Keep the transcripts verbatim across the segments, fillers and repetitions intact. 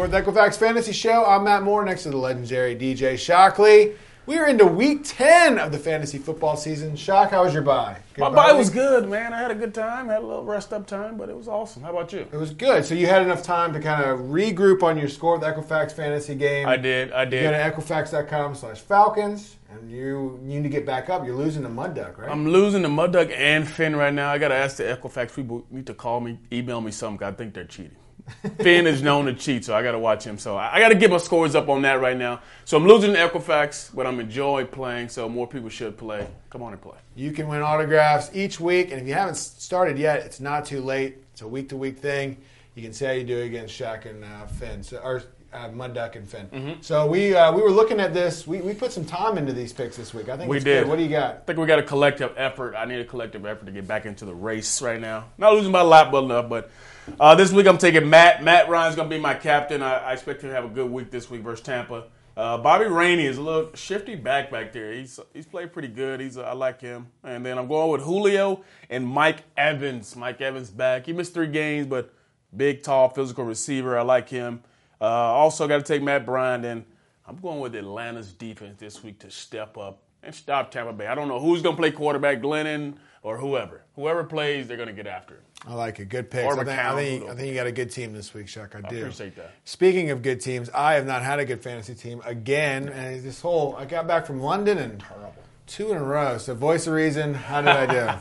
Score with Equifax Fantasy Show. I'm Matt Moore, next to the legendary D J Shockley. We are into week ten of the fantasy football season. Shock, how was your bye? Good My bye was good, man. I had a good time. Had a little rest-up time, but it was awesome. How about you? It was good. So you had enough time to kind of regroup on your Score with Equifax fantasy game. I did. I did. You go to Equifax.com slash Falcons, and you need to get back up. You're losing to Mud Duck, right? I'm losing to Mud Duck and Finn right now. I got to ask the Equifax people need to call me, email me something. I think they're cheating. Finn is known to cheat, so I got to watch him. So I got to get my scores up on that right now. So I'm losing to Equifax, but I'm enjoying playing, so more people should play. Come on and play. You can win autographs each week, and if you haven't started yet, it's not too late. It's a week-to-week thing. You can see how you do against Shaq and uh, Finn, so, or uh, Mud Duck and Finn. Mm-hmm. So we uh, we were looking at this. We, we put some time into these picks this week. I think we it's did. Good. What do you got? I think we got a collective effort. I need a collective effort to get back into the race right now. Not losing by a lot, but enough, but... Uh, this week I'm taking Matt. Matt Ryan's going to be my captain. I, I expect him to have a good week this week versus Tampa. Uh, Bobby Rainey is a little shifty back back there. He's he's played pretty good. He's uh, I like him. And then I'm going with Julio and Mike Evans. Mike Evans back. He missed three games, but big, tall, physical receiver. I like him. Uh, also got to take Matt Bryan. And I'm going with Atlanta's defense this week to step up and stop Tampa Bay. I don't know who's going to play quarterback, Glennon or whoever. Whoever plays, they're going to get after it. I like it. Good picks. I think, I, think, I think you got a good team this week, Chuck. I do. I appreciate that. Speaking of good teams, I have not had a good fantasy team again. And this whole, I got back from London and terrible. Two in a row. So, voice of reason, how did I do?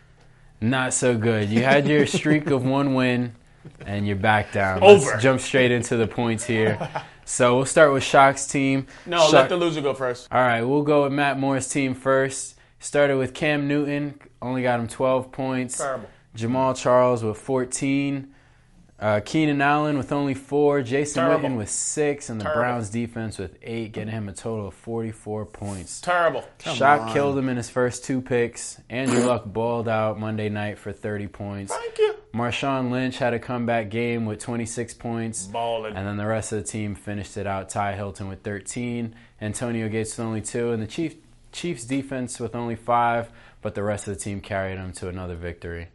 Not so good. You had your streak of one win, and you're back down. Over. Let's jump straight into the points here. So we'll start with Shock's team. No, Shock- let the loser go first. All right, we'll go with Matt Moore's team first. Started with Cam Newton. Only got him twelve points. Terrible. Jamal Charles with fourteen. Uh, Keenan Allen with only four. Jason Terrible. Witten with six. And the Terrible. Browns defense with eight, getting him a total of forty-four points. Terrible. Shock killed him in his first two picks. Andrew Luck balled out Monday night for thirty points. Thank you. Marshawn Lynch had a comeback game with twenty-six points. Balling. And then the rest of the team finished it out. Ty Hilton with thirteen. Antonio Gates with only two. And the Chief, Chiefs defense with only five. But the rest of the team carried them to another victory.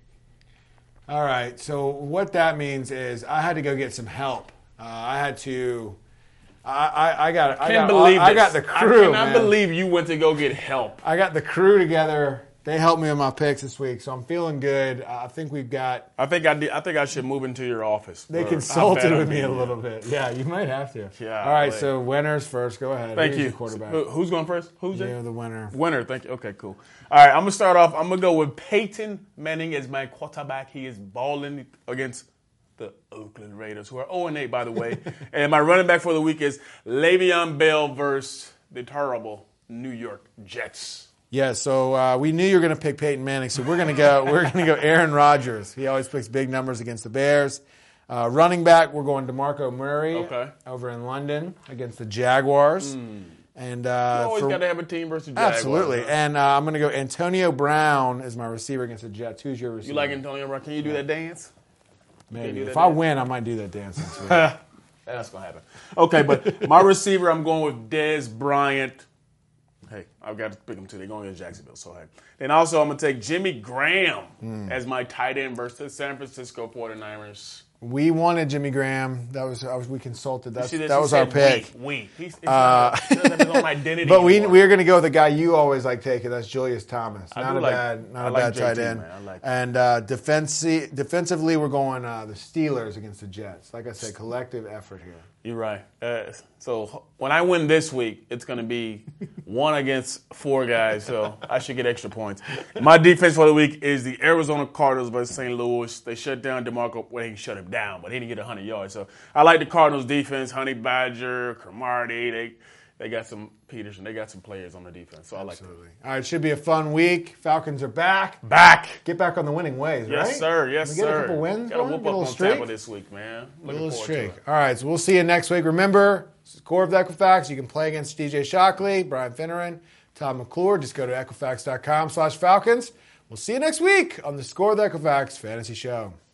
All right. So what that means is I had to go get some help. Uh, I had to. I, I, I got. I Can't got, believe I, I this. got the crew. I cannot man. believe you went to go get help. I got the crew together. They helped me with my picks this week, so I'm feeling good. Uh, I think we've got. I think I did, I think I should move into your office. They for consulted how bad with I me a am. little bit. Yeah, you might have to. Yeah, All right. like- So winners first. Go ahead. Thank Who's you. your quarterback. Who- Who's going first? Who's You're it? the winner. Winner. Thank you. Okay, cool. All right, I'm gonna start off. I'm gonna go with Peyton Manning as my quarterback. He is balling against the Oakland Raiders, who are oh and eight, by the way. And my running back for the week is Le'Veon Bell versus the terrible New York Jets. Yeah, so uh, we knew you were going to pick Peyton Manning, so we're going to go. We're going to go Aaron Rodgers. He always picks big numbers against the Bears. Uh, running back, we're going DeMarco Murray Okay. over in London against the Jaguars. Mm. And uh, You always for- got to have a team versus Jaguars. absolutely. huh? And uh, I'm going to go Antonio Brown as my receiver against the Jets. Who's your receiver? You like Antonio Brown? Can you do that dance? Maybe. do that If I dance? win, I might do that dance next week. That's gonna happen. Okay, but my receiver, I'm going with Dez Bryant. Hey, I've got to pick them too. They're going to Jacksonville, so hey. Then also, I'm going to take Jimmy Graham Hmm. as my tight end versus San Francisco forty-niners. We wanted Jimmy Graham. That was, I was we consulted. That's, See this? that He was our said pick. We. we. He's, it's Uh, not, he doesn't have his own identity. But we anymore. we're going to go with the guy you always like taking. That's Julius Thomas. I Not do a like- bad, not I a like bad tight J T, end. man. I like and uh, defensi- defensively, we're going uh, the Steelers against the Jets. Like I said, collective effort here. You're right. Uh, so when I win this week, it's going to be one against four guys, so I should get extra points. My defense for the week is the Arizona Cardinals versus Saint Louis. They shut down DeMarco. Well, they didn't shut him down, but he didn't get one hundred yards. So I like the Cardinals defense. Honey Badger, Cromartie, they they got some Peterson. They got some players on the defense, so I like them. All right, it should be a fun week. Falcons are back. Back. Get back on the winning ways, right? Yes, sir. Yes, we sir. get a couple wins Got to going? whoop Get a up little on streak? Tampa this week, man. Looking Little forward streak. to it. All right, so we'll see you next week. Remember, Score of Equifax. You can play against D J Shockley, Brian Finneran, Tom McClure. Just go to Equifax dot com slash Falcons. We'll see you next week on the Score of Equifax Fantasy Show.